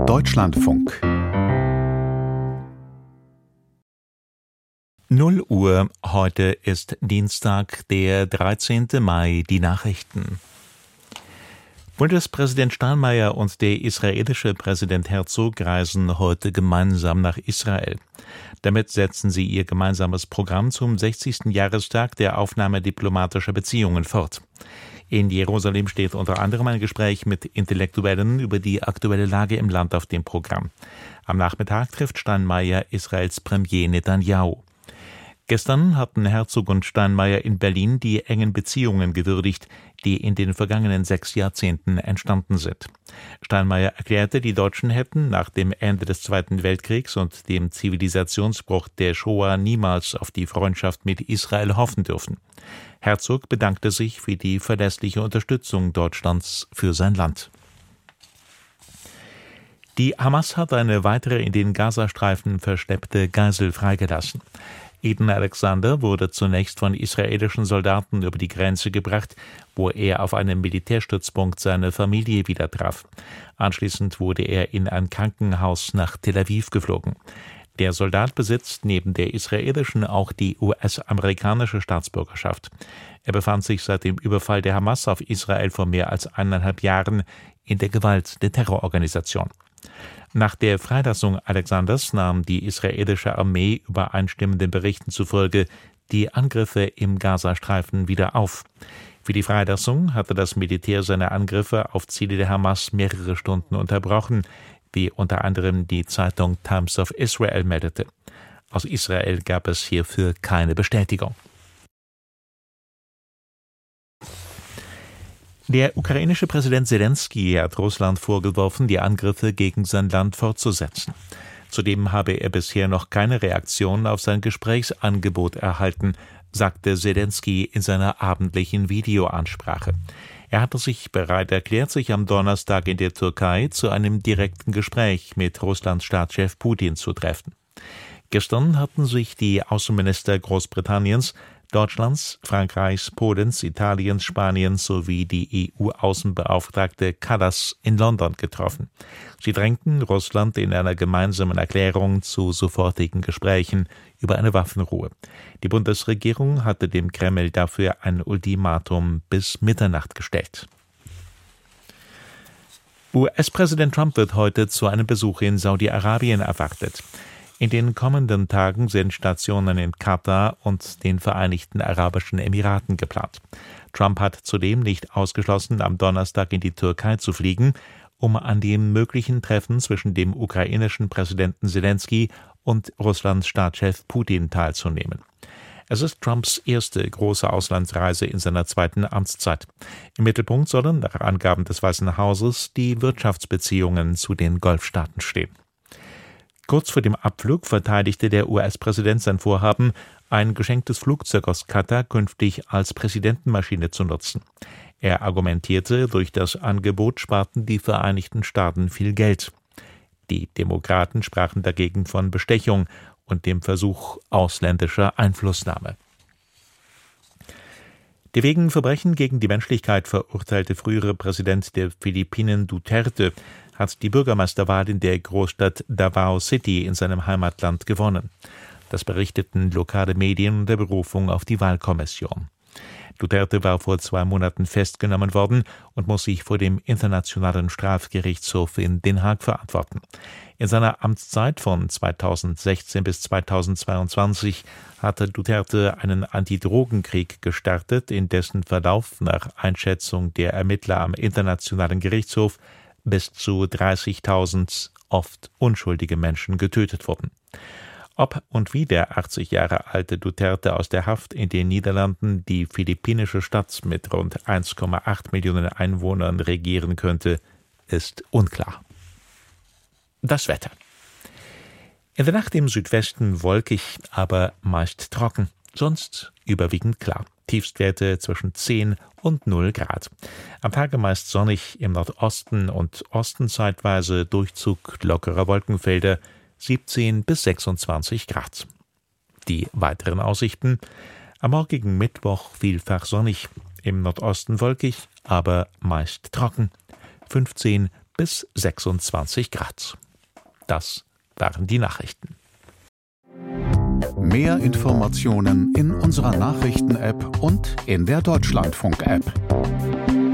Deutschlandfunk 0 Uhr, heute ist Dienstag, der 13. Mai, die Nachrichten. Bundespräsident Steinmeier und der israelische Präsident Herzog reisen heute gemeinsam nach Israel. Damit setzen sie ihr gemeinsames Programm zum 60. Jahrestag der Aufnahme diplomatischer Beziehungen fort. In Jerusalem steht unter anderem ein Gespräch mit Intellektuellen über die aktuelle Lage im Land auf dem Programm. Am Nachmittag trifft Steinmeier Israels Premier Netanyahu. Gestern hatten Herzog und Steinmeier in Berlin die engen Beziehungen gewürdigt, die in den vergangenen 6 Jahrzehnten entstanden sind. Steinmeier erklärte, die Deutschen hätten nach dem Ende des Zweiten Weltkriegs und dem Zivilisationsbruch der Shoah niemals auf die Freundschaft mit Israel hoffen dürfen. Herzog bedankte sich für die verlässliche Unterstützung Deutschlands für sein Land. Die Hamas hat eine weitere in den Gazastreifen verschleppte Geisel freigelassen. Eden Alexander wurde zunächst von israelischen Soldaten über die Grenze gebracht, wo er auf einem Militärstützpunkt seine Familie wieder traf. Anschließend wurde er in ein Krankenhaus nach Tel Aviv geflogen. Der Soldat besitzt neben der israelischen auch die US-amerikanische Staatsbürgerschaft. Er befand sich seit dem Überfall der Hamas auf Israel vor mehr als 1,5 Jahren in der Gewalt der Terrororganisation. Nach der Freilassung Alexanders nahm die israelische Armee übereinstimmenden Berichten zufolge die Angriffe im Gazastreifen wieder auf. Für die Freilassung hatte das Militär seine Angriffe auf Ziele der Hamas mehrere Stunden unterbrochen, wie unter anderem die Zeitung Times of Israel meldete. Aus Israel gab es hierfür keine Bestätigung. Der ukrainische Präsident Selenskyj hat Russland vorgeworfen, die Angriffe gegen sein Land fortzusetzen. Zudem habe er bisher noch keine Reaktion auf sein Gesprächsangebot erhalten, sagte Selenskyj in seiner abendlichen Videoansprache. Er hatte sich bereit erklärt, sich am Donnerstag in der Türkei zu einem direkten Gespräch mit Russlands Staatschef Putin zu treffen. Gestern hatten sich die Außenminister Großbritanniens, Deutschlands, Frankreichs, Polens, Italiens, Spaniens sowie die EU-Außenbeauftragte Kallas in London getroffen. Sie drängten Russland in einer gemeinsamen Erklärung zu sofortigen Gesprächen über eine Waffenruhe. Die Bundesregierung hatte dem Kreml dafür ein Ultimatum bis Mitternacht gestellt. US-Präsident Trump wird heute zu einem Besuch in Saudi-Arabien erwartet. In den kommenden Tagen sind Stationen in Katar und den Vereinigten Arabischen Emiraten geplant. Trump hat zudem nicht ausgeschlossen, am Donnerstag in die Türkei zu fliegen, um an dem möglichen Treffen zwischen dem ukrainischen Präsidenten Selenskyj und Russlands Staatschef Putin teilzunehmen. Es ist Trumps erste große Auslandsreise in seiner zweiten Amtszeit. Im Mittelpunkt sollen nach Angaben des Weißen Hauses die Wirtschaftsbeziehungen zu den Golfstaaten stehen. Kurz vor dem Abflug verteidigte der US-Präsident sein Vorhaben, ein geschenktes Flugzeug aus Katar künftig als Präsidentenmaschine zu nutzen. Er argumentierte, durch das Angebot sparten die Vereinigten Staaten viel Geld. Die Demokraten sprachen dagegen von Bestechung und dem Versuch ausländischer Einflussnahme. Der wegen Verbrechen gegen die Menschlichkeit verurteilte frühere Präsident der Philippinen Duterte hat die Bürgermeisterwahl in der Großstadt Davao City in seinem Heimatland gewonnen. Das berichteten lokale Medien unter Berufung auf die Wahlkommission. Duterte war vor 2 Monaten festgenommen worden und muss sich vor dem Internationalen Strafgerichtshof in Den Haag verantworten. In seiner Amtszeit von 2016 bis 2022 hatte Duterte einen Antidrogenkrieg gestartet, in dessen Verlauf nach Einschätzung der Ermittler am Internationalen Gerichtshof bis zu 30.000 oft unschuldige Menschen getötet wurden. Ob und wie der 80 Jahre alte Duterte aus der Haft in den Niederlanden die philippinische Stadt mit rund 1,8 Millionen Einwohnern regieren könnte, ist unklar. Das Wetter. In der Nacht im Südwesten wolkig, aber meist trocken, sonst überwiegend klar. Tiefstwerte zwischen 10 und 0 Grad. Am Tage meist sonnig, im Nordosten und Osten zeitweise Durchzug lockerer Wolkenfelder, 17 bis 26 Grad. Die weiteren Aussichten: am morgigen Mittwoch vielfach sonnig, im Nordosten wolkig, aber meist trocken, 15 bis 26 Grad. Das waren die Nachrichten. Mehr Informationen in unserer Nachrichten-App und in der Deutschlandfunk-App.